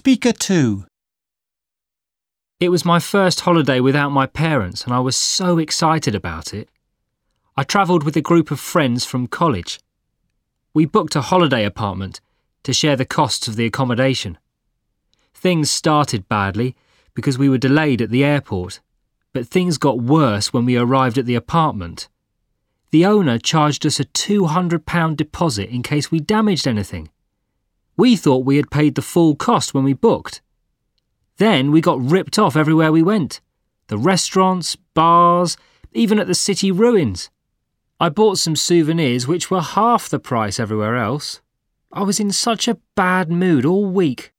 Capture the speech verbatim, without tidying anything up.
Speaker two. It was my first holiday without my parents and I was so excited about it. I travelled with a group of friends from college. We booked a holiday apartment to share the costs of the accommodation. Things started badly because we were delayed at the airport, but things got worse when we arrived at the apartment. The owner charged us a two hundred pounds deposit in case we damaged anything. We thought we had paid the full cost when we booked. Then we got ripped off everywhere we went. The restaurants, bars, even at the city ruins. I bought some souvenirs which were half the price everywhere else. I was in such a bad mood all week.